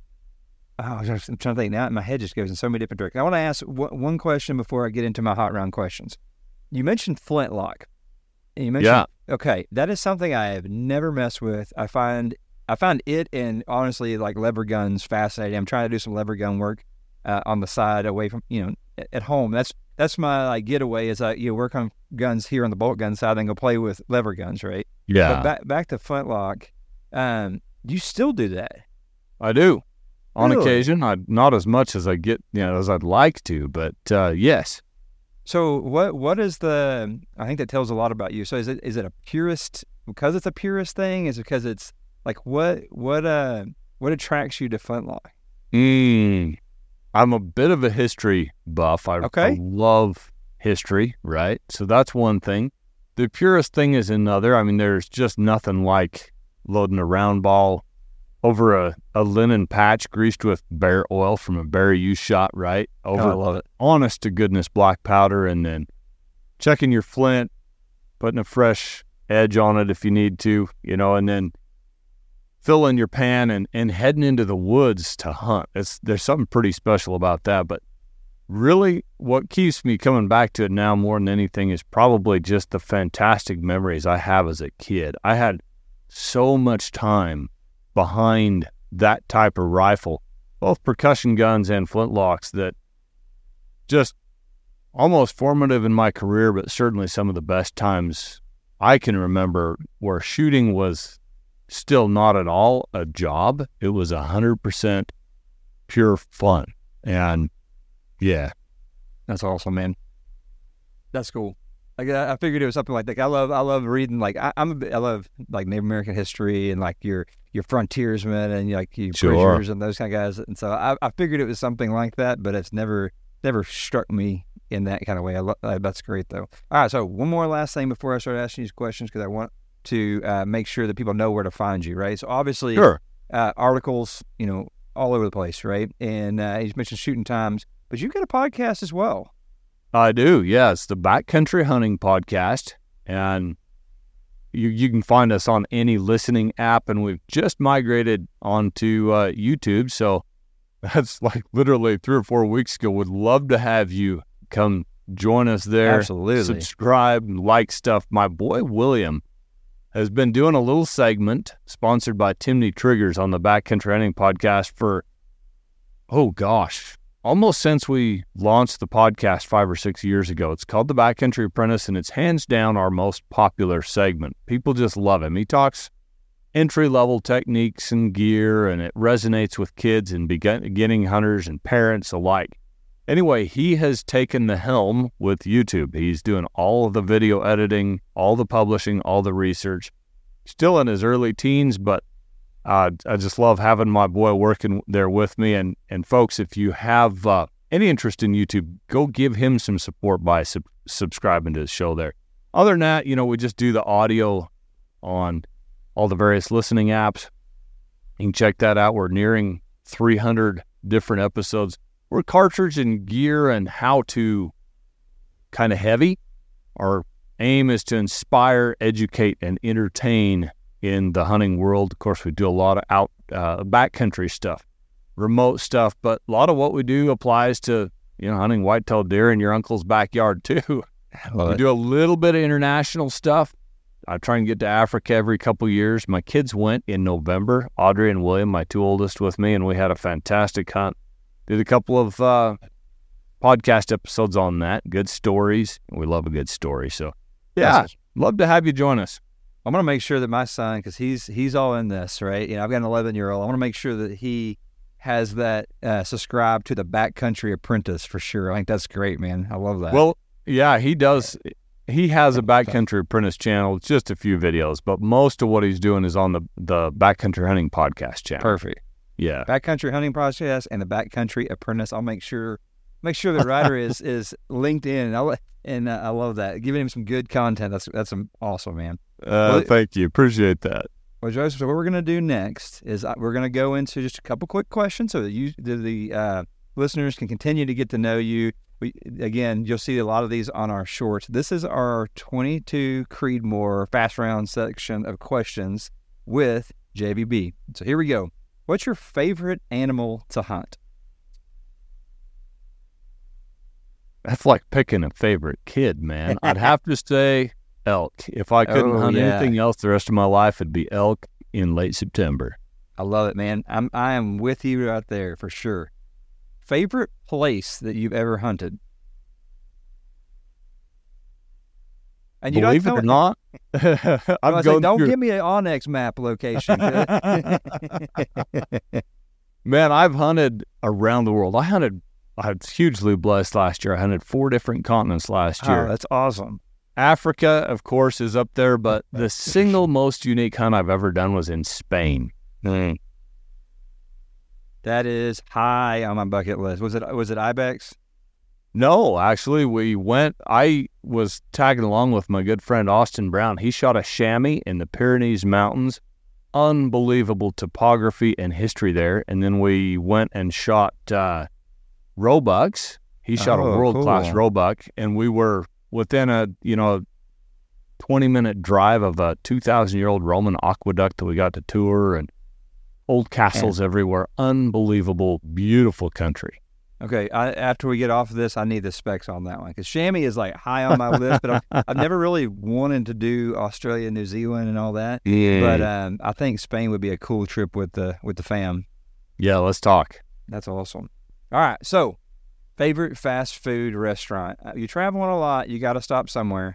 oh, I'm trying to think now. My head just goes in so many different directions. I want to ask w- one question before I get into my hot round questions. You mentioned flintlock. And you mentioned, yeah. Okay, that is something I have never messed with. I find. I found it and honestly like lever guns fascinating. I'm trying to do some lever gun work uh, on the side away from, you know, at home. That's that's my like getaway is I you know, work on guns here on the bolt gun side, then go play with lever guns, right? Yeah. But back back to flintlock, um, you still do that? I do. On really? occasion, I not as much as I get, you know, as I'd like to, but uh, yes. So what what is the? I think that tells a lot about you. So is it is it a purist because it's a purist thing? Is it because it's Like what what uh what attracts you to flintlock? Mm, I'm a bit of a history buff. I, okay. I love history, right? So that's one thing. The purest thing is another. I mean, there's just nothing like loading a round ball over a, a linen patch greased with bear oil from a bear you shot, right? Over oh, I love it. Honest to goodness black powder, and then checking your flint, putting a fresh edge on it if you need to, you know, and then filling your pan and, and heading into the woods to hunt. It's, there's something pretty special about that. But really what keeps me coming back to it now more than anything is probably just the fantastic memories I have as a kid. I had so much time behind that type of rifle, both percussion guns and flintlocks, that just almost formative in my career, but certainly some of the best times I can remember where shooting was still not at all a job. It was a hundred percent pure fun. And yeah, that's awesome, man. That's cool. Like I, I figured it was something like that. I love, I love reading. Like I, I'm a bit, I love like Native American history and like your your frontiersmen and like your sure. prisoners and those kind of guys. And so I, I figured it was something like that, but it's never never struck me in that kind of way. I lo- uh, that's great though. All right, so one more last thing before I start asking these questions because I want to uh, make sure that people know where to find you, right? So obviously, sure. uh, articles, you know, all over the place, right? And uh, you mentioned Shooting Times, but you've got a podcast as well. I do, yeah. It's the Backcountry Hunting Podcast, and you you can find us on any listening app, and we've just migrated onto uh, YouTube, so that's like literally three or four weeks ago. Would love to have you come join us there. Absolutely. Subscribe and like stuff. My boy William has been doing a little segment sponsored by Timney Triggers on the Backcountry Hunting Podcast for oh gosh, almost since we launched the podcast five or six years ago. It's called The Backcountry Apprentice, and it's hands down our most popular segment. People just love him. He talks entry-level techniques and gear, and it resonates with kids and beginning hunters and parents alike. Anyway, he has taken the helm with YouTube. He's doing all of the video editing, all the publishing, all the research. Still in his early teens, but uh, I just love having my boy working there with me. And, and folks, if you have uh, any interest in YouTube, go give him some support by sub- subscribing to his show there. Other than that, you know, we just do the audio on all the various listening apps. You can check that out. We're nearing three hundred different episodes. We're cartridge and gear and how to kind of heavy. Our aim is to inspire, educate, and entertain in the hunting world. Of course, we do a lot of out uh, backcountry stuff, remote stuff, but a lot of what we do applies to, you know, hunting white-tailed deer in your uncle's backyard too. We do a little bit of international stuff. I try and get to Africa every couple of years. My kids went in November, Audrey and William, my two oldest, with me, and we had a fantastic hunt. Did a couple of uh, podcast episodes on that. Good stories. We love a good story. So, yeah, love to have you join us. I'm going to make sure that my son, because he's he's all in this, right? You know, I've got an eleven-year-old. I want to make sure that he has that uh, subscribed to the Backcountry Apprentice for sure. I think that's great, man. I love that. Well, yeah, he does. He has a Backcountry Apprentice channel. It's just a few videos, but most of what he's doing is on the, the Backcountry Hunting Podcast channel. Perfect. Yeah. Backcountry Hunting Podcast and the Backcountry Apprentice. I'll make sure make sure the writer is is linked in. I'll, and uh, I love that. Giving him some good content. That's that's awesome, man. Uh, well, thank you. Appreciate that. Well, Joseph, so what we're going to do next is we're going to go into just a couple quick questions so that you, the, the uh, listeners can continue to get to know you. We, again, you'll see a lot of these on our shorts. This is our twenty-two Creedmoor Fast Round section of questions with J B B. So here we go. What's your favorite animal to hunt? That's like picking a favorite kid, man. I'd have to say elk. If I couldn't oh, hunt yeah. anything else the rest of my life, it'd be elk in late September. I love it, man. I'm I am with you right there for sure. Favorite place that you've ever hunted? And you Believe it or not, I'm going don't through... give me an Onyx map location. Man, I've hunted around the world. I hunted, I was hugely blessed last year. I hunted four different continents last year. Oh, that's awesome. Africa, of course, is up there, but the single most unique hunt I've ever done was in Spain. Mm. That is high on my bucket list. Was it was it ibex? No, actually, we went, I was tagging along with my good friend Austin Brown. He shot a chamois in the Pyrenees Mountains. Unbelievable topography and history there. And then we went and shot uh, roebucks. He shot oh, a world-class cool. roebuck, and we were within a, you know, twenty-minute drive of a two thousand year old Roman aqueduct that we got to tour, and old castles Man. everywhere. Unbelievable, beautiful country. Okay, I, after we get off of this, I need the specs on that one, because chamois is like high on my list, but I've, I've never really wanted to do Australia, New Zealand, and all that. Yeah. But um, I think Spain would be a cool trip with the with the fam. Yeah, let's talk. That's awesome. All right, so favorite fast food restaurant. You're traveling a lot. You got to stop somewhere.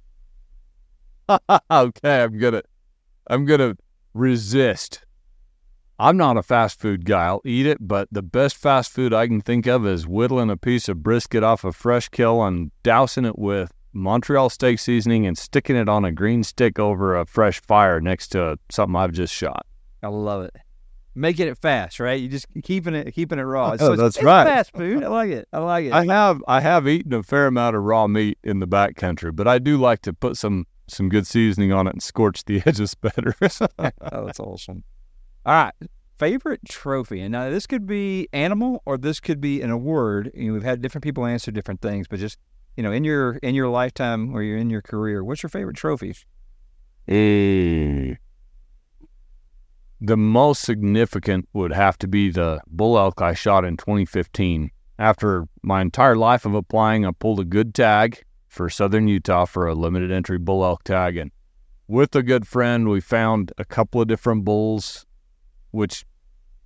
Okay, I'm gonna, I'm gonna resist. I'm not a fast food guy. I'll eat it, but the best fast food I can think of is whittling a piece of brisket off a fresh kill and dousing it with Montreal steak seasoning and sticking it on a green stick over a fresh fire next to something I've just shot. I love it. Making it fast, right? You just keeping it keeping it raw. Oh, so it's, that's it's right. Fast food. I like it. I like it. I have I have eaten a fair amount of raw meat in the backcountry, but I do like to put some some good seasoning on it and scorch the edges better. Oh, that's awesome. All right. Favorite trophy. And now this could be animal or this could be an award. You know, we've had different people answer different things, but just, you know, in your in your lifetime or you're in your career, what's your favorite trophy? Mm. The most significant would have to be the bull elk I shot in twenty fifteen. After my entire life of applying, I pulled a good tag for Southern Utah for a limited entry bull elk tag. And with a good friend, we found a couple of different bulls, which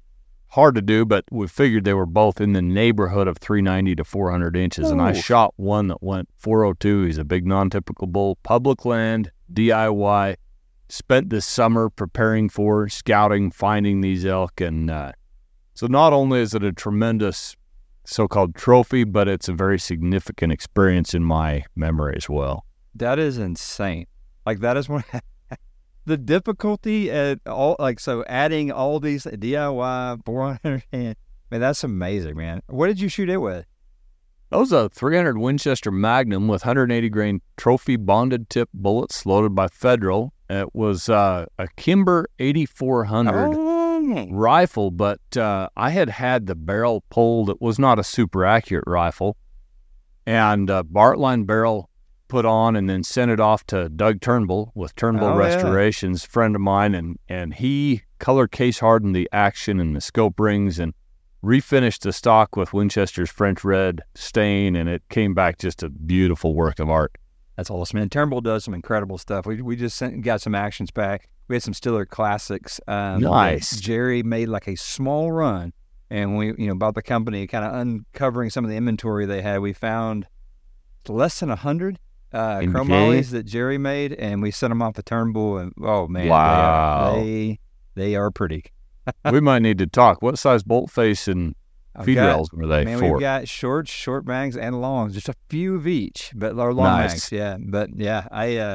hard to do, but we figured they were both in the neighborhood of three ninety to four hundred inches. Ooh. And I shot one that went four oh two. He's a big non-typical bull, public land, D I Y. Spent this summer preparing for, scouting, finding these elk. And uh, so not only is it a tremendous so-called trophy, but it's a very significant experience in my memory as well. That is insane. Like, that is one the difficulty at all, like, so adding all these D I Y, four hundred, man, that's amazing, man. What did you shoot it with? That was a three hundred Winchester Magnum with one hundred eighty grain trophy bonded tip bullets loaded by Federal. It was uh, a Kimber eighty-four hundred oh. rifle, but uh, I had had the barrel pulled. It was not a super accurate rifle. And uh, Bartline barrel put on and then sent it off to Doug Turnbull with Turnbull oh, Restorations, yeah. friend of mine, and, and he color case hardened the action and the scope rings and refinished the stock with Winchester's French red stain, and it came back just a beautiful work of art. That's awesome, man. Turnbull does some incredible stuff. We we just sent, got some actions back. We had some Stiller classics. Um, nice. Jerry made like a small run, and we you know bought the company, kind of uncovering some of the inventory they had. We found less than a hundred. Uh, chromolyes that Jerry made, and we sent them off to Turnbull, and oh man, wow, they are, they, they are pretty. We might need to talk. What size bolt face and feed got, rails were they man, for? We've got shorts, short mags, and longs, just a few of each, but our long nice. mags, yeah. But yeah, I uh,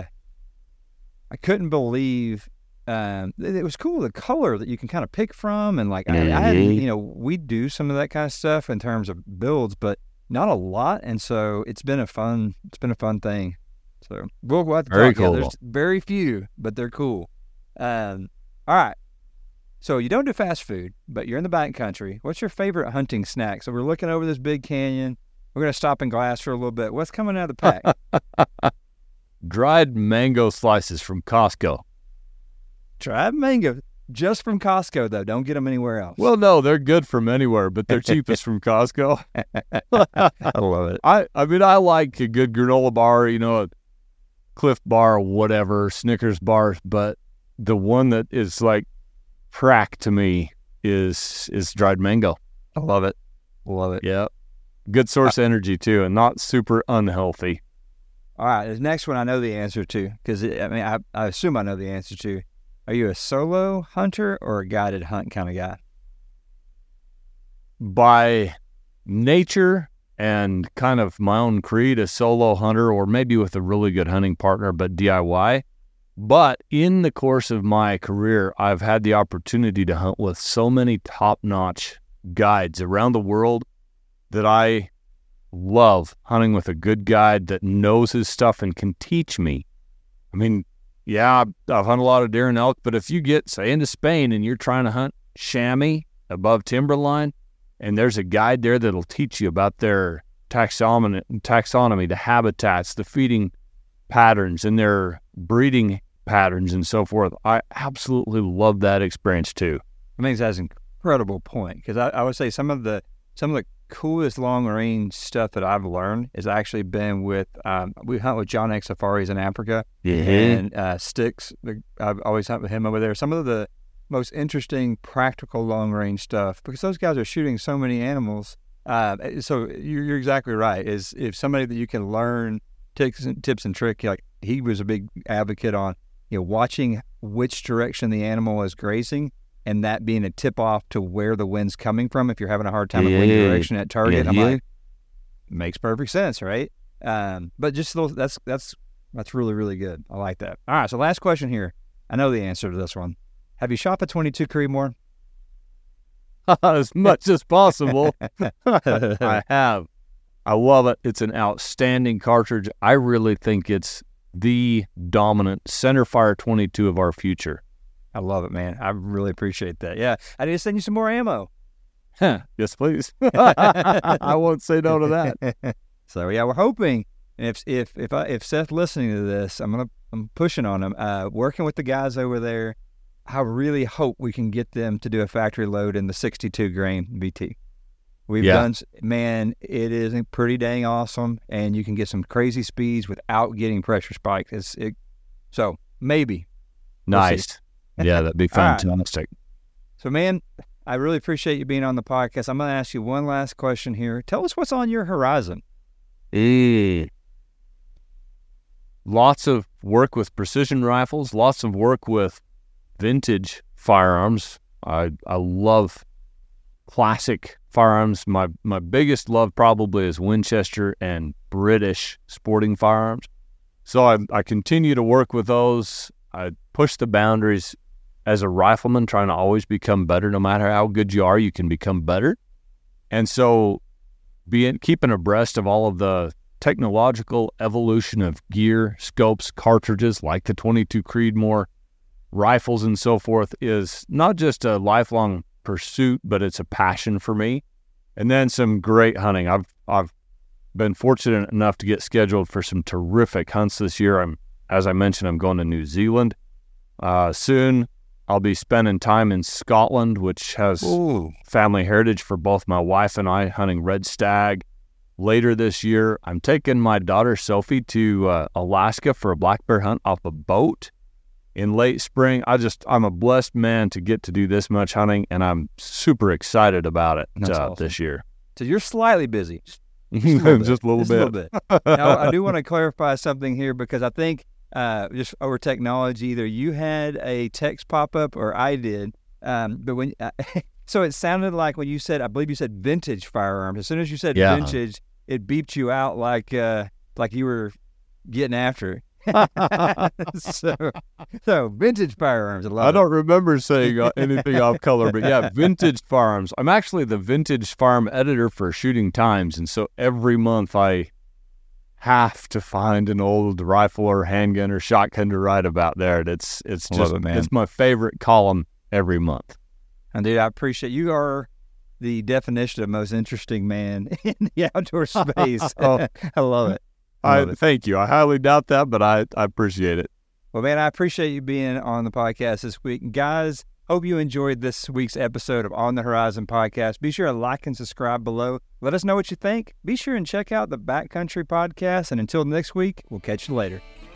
I couldn't believe um, it, it was cool the color that you can kind of pick from, and like mm-hmm. I, I had, you know, we do some of that kind of stuff in terms of builds, but not a lot, and so it's been a fun it's been a fun thing. So we'll, we'll have to very talk. cool. Yeah, there's very few, but they're cool. Um, all right. So you don't do fast food, but you're in the backcountry. What's your favorite hunting snack? So we're looking over this big canyon. We're gonna stop in Glass for a little bit. What's coming out of the pack? Dried mango slices from Costco. Dried mango. Just from Costco, though. Don't get them anywhere else. Well, no, they're good from anywhere, but they're cheapest from Costco. I love it. I, I mean, I like a good granola bar, you know, a Cliff bar or whatever, Snickers bars, but the one that is like crack to me is is dried mango. I love it. Love it. Yeah. Good source of energy, too, and not super unhealthy. All right, this next one I know the answer to, because, I mean, I, I assume I know the answer to. Are you a solo hunter or a guided hunt kind of guy? By nature and kind of my own creed, a solo hunter, or maybe with a really good hunting partner, but D I Y. But in the course of my career, I've had the opportunity to hunt with so many top-notch guides around the world that I love hunting with a good guide that knows his stuff and can teach me. I mean, yeah, I've hunted a lot of deer and elk, but if you get, say, into Spain and you're trying to hunt chamois above timberline, and there's a guide there that'll teach you about their taxonomy, taxonomy, the habitats, the feeding patterns, and their breeding patterns and so forth, I absolutely love that experience too. I think that's an incredible point, because I, I would say some of the some of the coolest long range stuff that I've learned has actually been with um, we hunt with John X Safaris in Africa, mm-hmm. and uh, Sticks. The, I've always hunt with him over there. Some of the most interesting practical long range stuff, because those guys are shooting so many animals. Uh, so you're, you're exactly right. Is if somebody that you can learn tips and tips and tricks, like he was a big advocate on, you know, watching which direction the animal is grazing, and that being a tip off to where the wind's coming from. If you're having a hard time yeah. with wind direction at target, yeah. I'm like, makes perfect sense, right? Um, but just those, that's that's that's really really good. I like that. All right, so last question here. I know the answer to this one. Have you shot the twenty-two Creedmoor? As much as possible. I have. I love it. It's an outstanding cartridge. I really think it's the dominant centerfire twenty-two of our future. I love it, man. I really appreciate that. Yeah, I need to send you some more ammo. Huh. Yes, please. I won't say no to that. So yeah, we're hoping. If if if I, if Seth listening to this, I'm gonna I'm pushing on him. Uh, working with the guys over there, I really hope we can get them to do a factory load in the sixty-two grain B T. We've yeah. done, man, it is pretty dang awesome, and you can get some crazy speeds without getting pressure spikes. It's, it, so maybe. Nice. We'll yeah, that'd be fantastic. Right. So, man, I really appreciate you being on the podcast. I'm going to ask you one last question here. Tell us what's on your horizon. Mm. Lots of work with precision rifles, lots of work with vintage firearms. I I love classic firearms. My my biggest love probably is Winchester and British sporting firearms. So I I continue to work with those. I push the boundaries as a rifleman, trying to always become better. No matter how good you are, you can become better. And so being keeping abreast of all of the technological evolution of gear, scopes, cartridges like the twenty-two Creedmoor, rifles and so forth is not just a lifelong pursuit, but it's a passion for me. And then some great hunting. I've I've been fortunate enough to get scheduled for some terrific hunts this year. I'm, as I mentioned, I'm going to New Zealand uh, soon. I'll be spending time in Scotland, which has Ooh. family heritage for both my wife and I, hunting red stag. Later this year, I'm taking my daughter Sophie to uh, Alaska for a black bear hunt off a boat in late spring. I just, I'm a blessed man to get to do this much hunting, and I'm super excited about it uh, awesome. this year. So you're slightly busy. Just a little bit. Just a little just bit. A little bit. Now, I do want to clarify something here because I think uh, just over technology, either you had a text pop up or I did. Um, but when uh, so it sounded like when you said, I believe you said vintage firearms. As soon as you said yeah. vintage, it beeped you out like uh, like you were getting after it. so, so vintage firearms. I, love I don't it. remember saying anything off color, but yeah, vintage firearms. I'm actually the vintage farm editor for Shooting Times, and so every month I have to find an old rifle or handgun or shotgun to write about there. It's it's just it, it's my favorite column every month. And dude, I appreciate you are the definition of most interesting man in the outdoor space. oh, I love it. I, I thank you. I highly doubt that, but I, I appreciate it. Well, man, I appreciate you being on the podcast this week. Guys, hope you enjoyed this week's episode of On the Horizon podcast. Be sure to like and subscribe below. Let us know what you think. Be sure and check out the Backcountry podcast. And until next week, we'll catch you later.